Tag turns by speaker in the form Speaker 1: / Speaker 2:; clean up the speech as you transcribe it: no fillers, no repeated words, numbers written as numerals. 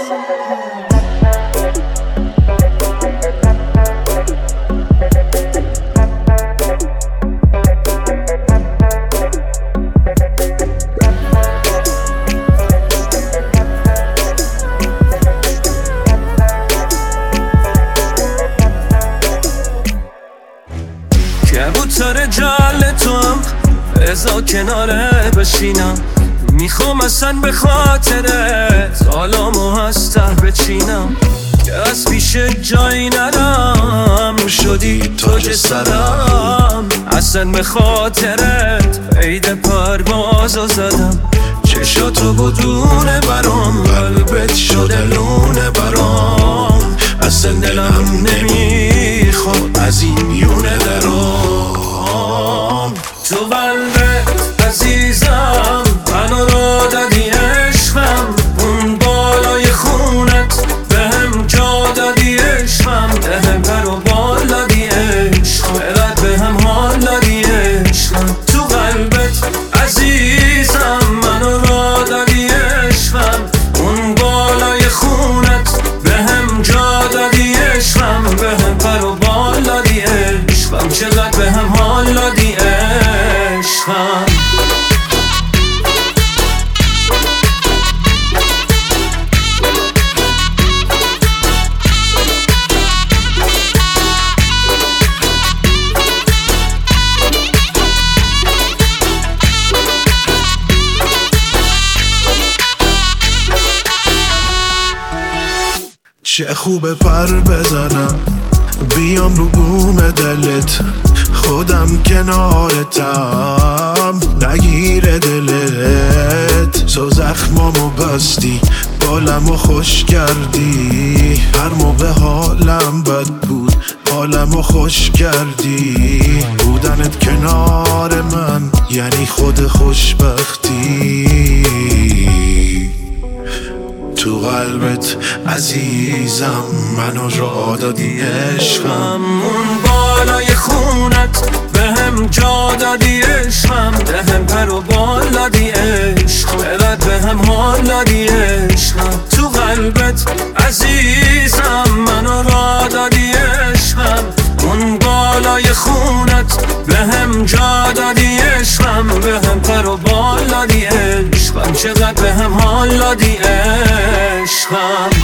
Speaker 1: کبوتر جل تو هم بذار کناره بشینم، میخوام اصلا به خاطرت حالامو از ته بچینم، که از پیش جایی ندم شدی تاج سرم، اصلا به خاطرت عید پروازو زدم، چشاتو بدونه برام قلبت شده لونه برام، اصلا دلم نمیخواد از این میونه درام. تو قلبت عزیزم منو را دادی عشقم، اون بالای خونت بهم جا دادی عشقم، بهم پر و بال دادی عشقم، اقدر بهم حال دادی عشقم. تو قلبت عزیزم منو را دادی عشقم، اون بالای خونت بهم جا دادی عشقم، بهم پر و بال دادی عشقم، چقدر بهم حال دادی عشقم.
Speaker 2: چه خوبه پر بزنم بیام رو بوم دلت، خودم کنارتم نگیره دلت، تو زخمامو بستی بالمو خوش کردی، هر موقع حالم بد بود حالمو خوش کردی، بودنت کنار من یعنی خود خوشبختی. تو قلبت عزیزم منو جا دادی عشقم،
Speaker 1: اون بالای خونت بهم جا دادی عشقم، بهم پر و بال دادی عشقم، اقدر بهم حال دادی عشقم. تو قلبت عزیزم منو را دادی عشقم، اون بالای خونت بهم جا دادی عشقم، بهم پر و بال دادی عشقم، چقدر بهم حال دادی عشقم.